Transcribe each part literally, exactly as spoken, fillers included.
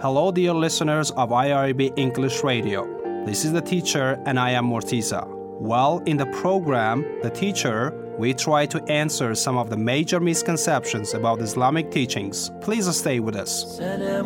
Hello, dear listeners of I R B English Radio. This is the teacher, and I am Mortiza. Well, in the program, The Teacher, we try to answer some of the major misconceptions about Islamic teachings. Please stay with us.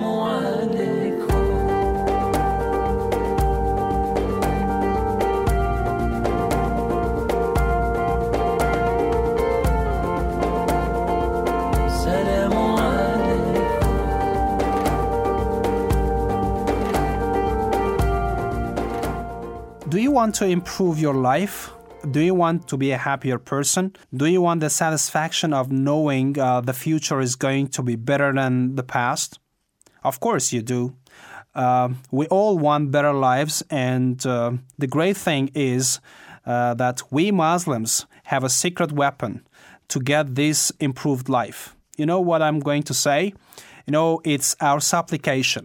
Do you want to improve your life? Do you want to be a happier person? Do you want the satisfaction of knowing uh, the future is going to be better than the past? Of course you do. Uh, we all want better lives, and uh, the great thing is uh, that we Muslims have a secret weapon to get this improved life. You know what I'm going to say? You know, it's our supplication.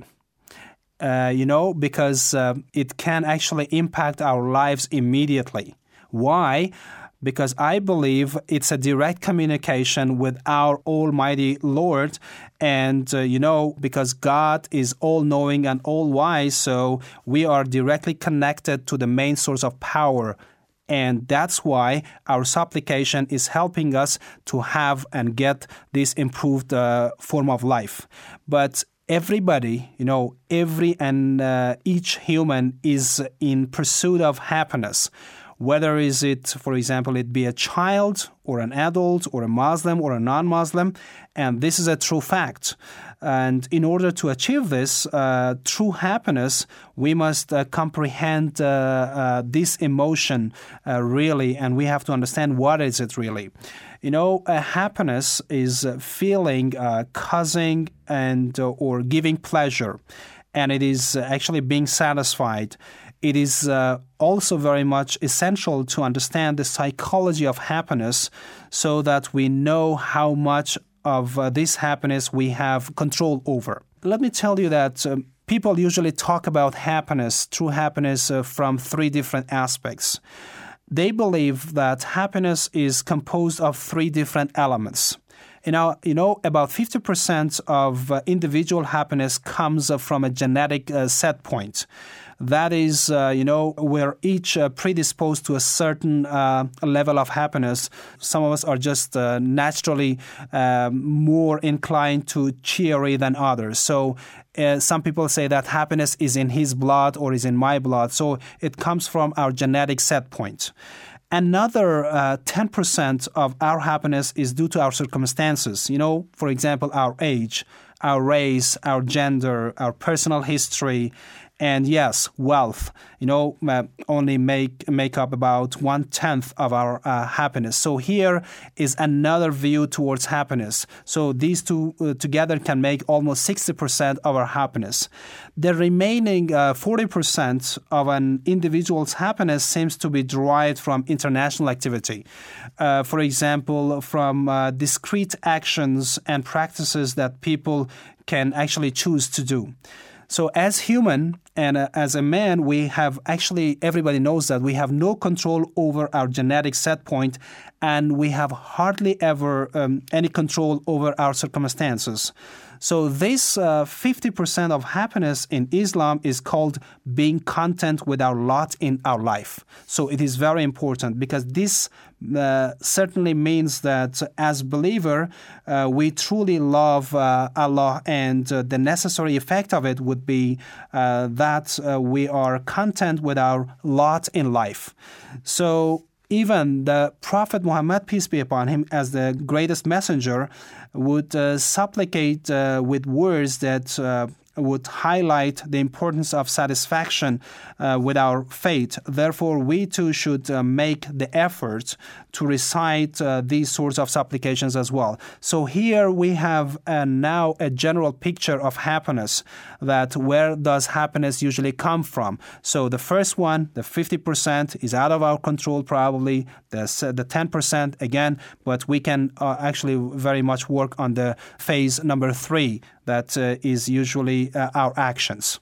Uh, you know, because uh, it can actually impact our lives immediately. Why? Because I believe it's a direct communication with our Almighty Lord. And, uh, you know, because God is all-knowing and all-wise, so we are directly connected to the main source of power. And that's why our supplication is helping us to have and get this improved uh, form of life. But everybody, you know, every and uh, each human is in pursuit of happiness. Whether is it, for example, it be a child or an adult or a Muslim or a non-Muslim, and this is a true fact. And in order to achieve this uh, true happiness, we must uh, comprehend uh, uh, this emotion uh, really, and we have to understand what is it really. You know, uh, happiness is feeling, uh, causing, and uh, or giving pleasure, and it is actually being satisfied. It is uh, also very much essential to understand the psychology of happiness so that we know how much of uh, this happiness we have control over. Let me tell you that uh, people usually talk about happiness, true happiness, uh, from three different aspects. They believe that happiness is composed of three different elements. You know, you know about fifty percent of uh, individual happiness comes uh, from a genetic uh, set point. That is, uh, you know, we're each uh, predisposed to a certain uh, level of happiness. Some of us are just uh, naturally uh, more inclined to cheery than others. So uh, some people say that happiness is in his blood or is in my blood. So it comes from our genetic set point. Another uh, ten percent of our happiness is due to our circumstances. You know, for example, our age, our race, our gender, our personal history. And yes, wealth, you know, uh, only make make up about one-tenth of our uh, happiness. So here is another view towards happiness. So these two uh, together can make almost sixty percent of our happiness. The remaining uh, forty percent of an individual's happiness seems to be derived from international activity. Uh, for example, from uh, discrete actions and practices that people can actually choose to do. So as human and uh, as a man, we have actually, everybody knows that we have no control over our genetic set point, and we have hardly ever um, any control over our circumstances. So this uh, fifty percent of happiness in Islam is called being content with our lot in our life. So it is very important because this uh, certainly means that as believer, uh, we truly love uh, Allah, and uh, the necessary effect of it would be uh, that uh, we are content with our lot in life. So even the Prophet Muhammad, peace be upon him, as the greatest messenger, would uh, supplicate uh, with words that uh, would highlight the importance of satisfaction uh, with our fate. Therefore, we too should uh, make the effort to recite uh, these sorts of supplications as well. So here we have uh, now a general picture of happiness, that where does happiness usually come from? So the first one, the fifty percent, is out of our control probably, the, the ten percent again, but we can uh, actually very much work on the phase number three, that uh, is usually uh, our actions.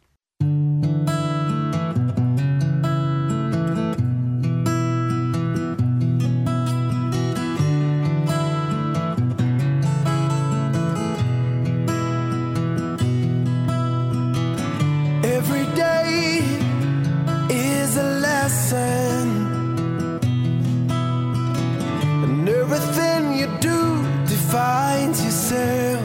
Every day is a lesson, and everything you do defines yourself.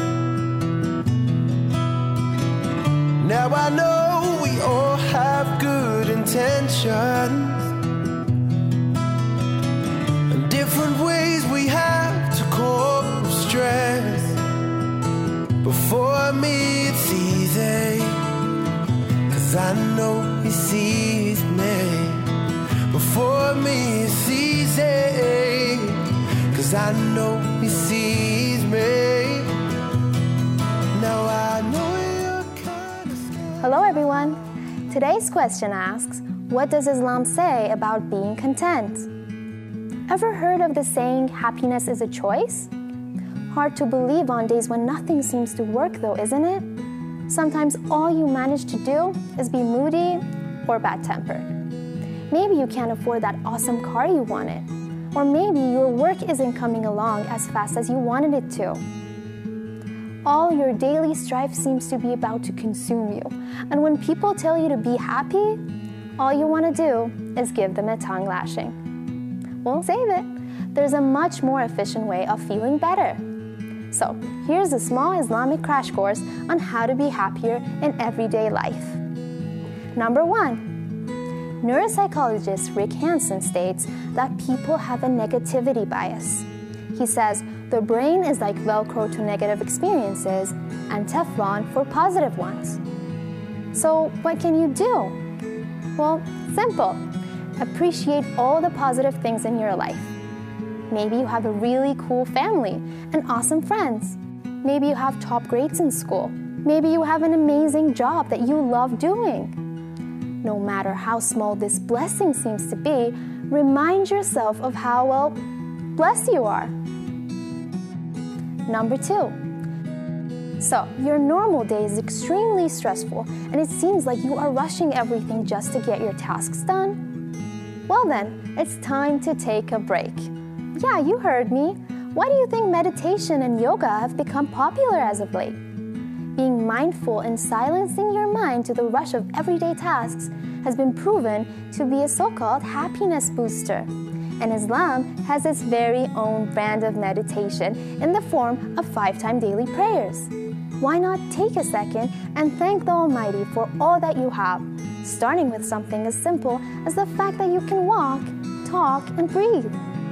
Now I know we all have good intentions, and different ways we have to cope with stress. But for me it's easy, 'cause I know he sees me. But for me it's easy, 'cause I know he sees me. Now I know you're kind of scared. Hello everyone. Today's question asks, what does Islam say about being content? Ever heard of the saying, happiness is a choice? Hard to believe on days when nothing seems to work though, isn't it? Sometimes all you manage to do is be moody or bad-tempered. Maybe you can't afford that awesome car you wanted, or maybe your work isn't coming along as fast as you wanted it to. All your daily strife seems to be about to consume you, and when people tell you to be happy, all you want to do is give them a tongue lashing. Well, save it. There's a much more efficient way of feeling better. So, here's a small Islamic crash course on how to be happier in everyday life. Number one, neuropsychologist Rick Hanson states that people have a negativity bias. He says the brain is like Velcro to negative experiences and Teflon for positive ones. So, what can you do? Well, simple. Appreciate all the positive things in your life. Maybe you have a really cool family and awesome friends. Maybe you have top grades in school. Maybe you have an amazing job that you love doing. No matter how small this blessing seems to be, remind yourself of how, well, blessed you are. Number two. So, your normal day is extremely stressful and it seems like you are rushing everything just to get your tasks done. Well then, it's time to take a break. Yeah, you heard me. Why do you think meditation and yoga have become popular as of late? Being mindful and silencing your mind to the rush of everyday tasks has been proven to be a so-called happiness booster. And Islam has its very own brand of meditation in the form of five-time daily prayers. Why not take a second and thank the Almighty for all that you have, starting with something as simple as the fact that you can walk, talk, and breathe.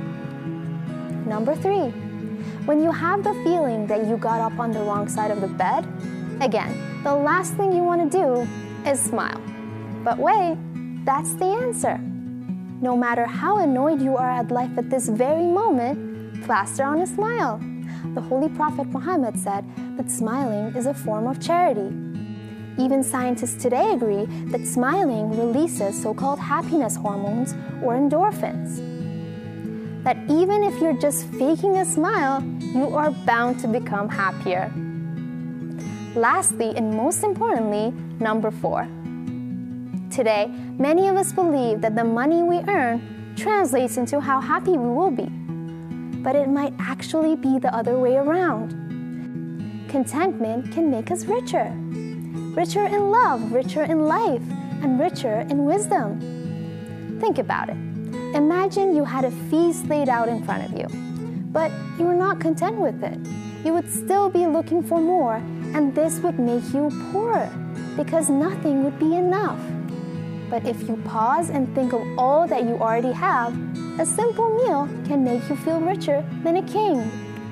Number three, when you have the feeling that you got up on the wrong side of the bed, again, the last thing you want to do is smile. But wait, that's the answer. No matter how annoyed you are at life at this very moment, plaster on a smile. The Holy Prophet Muhammad said that smiling is a form of charity. Even scientists today agree that smiling releases so-called happiness hormones or endorphins. That even if you're just faking a smile, you are bound to become happier. Lastly, and most importantly, number four. Today, many of us believe that the money we earn translates into how happy we will be. But it might actually be the other way around. Contentment can make us richer. Richer in love, richer in life, and richer in wisdom. Think about it. Imagine you had a feast laid out in front of you, but you were not content with it. You would still be looking for more, and this would make you poorer, because nothing would be enough. But if you pause and think of all that you already have, a simple meal can make you feel richer than a king.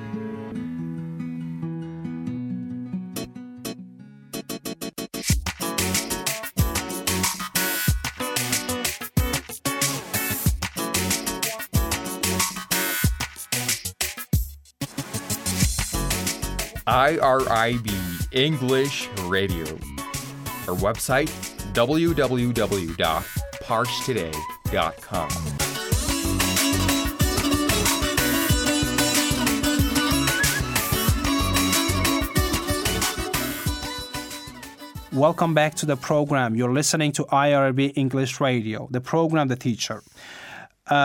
I R I B English Radio. Our website, w w w dot parsh today dot com. Welcome back to the program. You're listening to I R B English Radio, the program, The Teacher. Uh,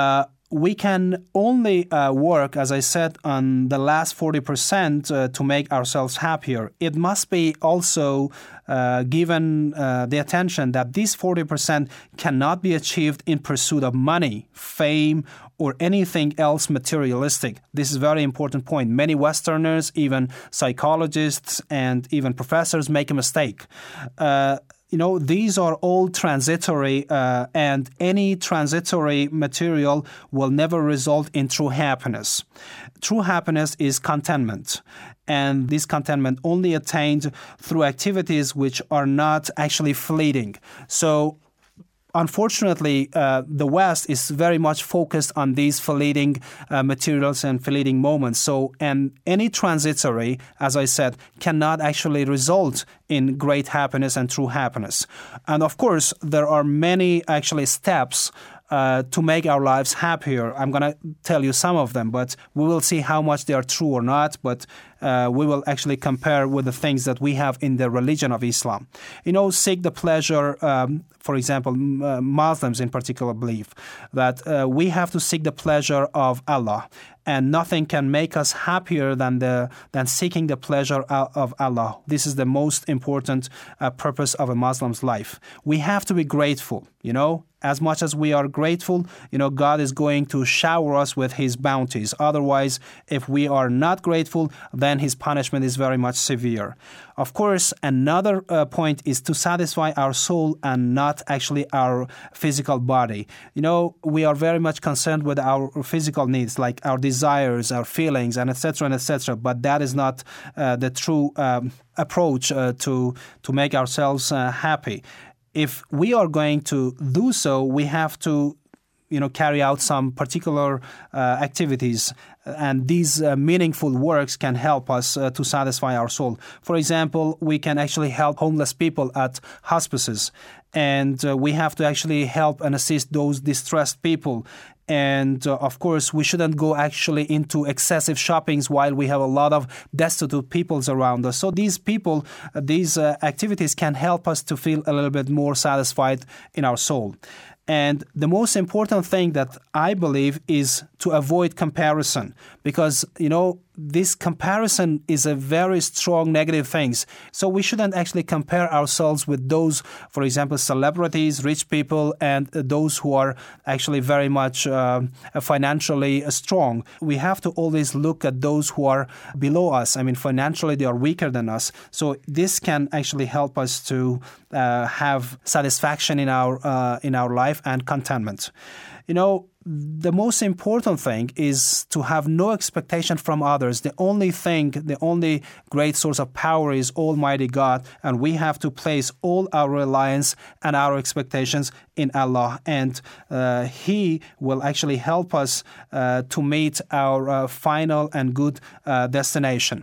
we can only uh, work, as I said, on the last forty percent uh, to make ourselves happier. It must be also uh, given uh, the attention that this forty percent cannot be achieved in pursuit of money, fame, or anything else materialistic. This is a very important point. Many Westerners, even psychologists and even professors, make a mistake. Uh, You know, these are all transitory, uh, and any transitory material will never result in true happiness. True happiness is contentment, and this contentment only attained through activities which are not actually fleeting. So, unfortunately, uh, the West is very much focused on these fleeting uh, materials and fleeting moments. So, and any transitory, as I said, cannot actually result in great happiness and true happiness. And of course, there are many actually steps Uh, to make our lives happier. I'm going to tell you some of them, but we will see how much they are true or not, but uh, we will actually compare with the things that we have in the religion of Islam. You know, seek the pleasure, um, for example, uh, Muslims in particular believe that uh, we have to seek the pleasure of Allah. And nothing can make us happier than the than seeking the pleasure of Allah. This is the most important uh, purpose of a Muslim's life. We have to be grateful, you know. As much as we are grateful, you know, God is going to shower us with His bounties. Otherwise, if we are not grateful, then His punishment is very much severe. Of course, another uh, point is to satisfy our soul and not actually our physical body. You know, we are very much concerned with our physical needs, like our desires, our feelings, and et cetera, and et cetera. But that is not uh, the true um, approach uh, to to make ourselves uh, happy. If we are going to do so, we have to, you know, carry out some particular uh, activities, and these uh, meaningful works can help us uh, to satisfy our soul. For example, we can actually help homeless people at hospices, and uh, we have to actually help and assist those distressed people. And, uh, of course, we shouldn't go actually into excessive shoppings while we have a lot of destitute peoples around us. So these people, uh, these uh, activities can help us to feel a little bit more satisfied in our soul. And the most important thing that I believe is to avoid comparison, because, you know, this comparison is a very strong negative thing. So we shouldn't actually compare ourselves with those, for example, celebrities, rich people, and those who are actually very much uh, financially strong. We have to always look at those who are below us. I mean, financially, they are weaker than us. So this can actually help us to uh, have satisfaction in our uh, in our life and contentment. You know, the most important thing is to have no expectation from others. The only thing, the only great source of power is Almighty God, and we have to place all our reliance and our expectations in Allah, and uh, He will actually help us uh, to meet our uh, final and good uh, destination.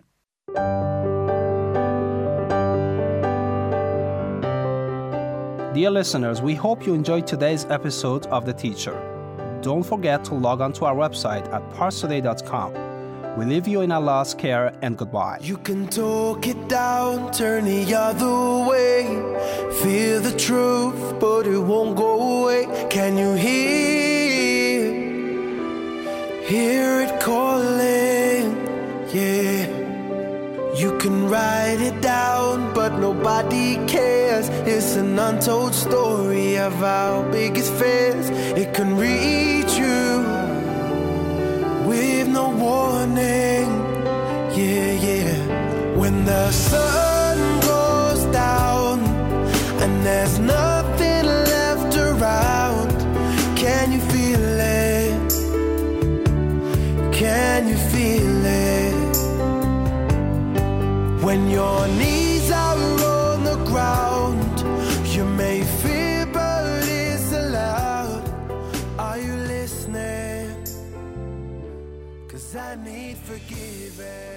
Dear listeners, we hope you enjoyed today's episode of The Teacher. Don't forget to log on to our website at parts today dot com. We leave you in Allah's care, and goodbye. You can talk it down, turn the other way. Feel the truth, but it won't go away. Can you hear? Hear it calling, yeah. You can write it down, but nobody cares. It's an untold story of our biggest fears. It can reach you with no warning, yeah, yeah. When the sun goes down and there's nothing left around, can you feel it? Can you feel it? When your knees are on the ground, you may fear, but it's allowed. Are you listening? 'Cause I need forgiving.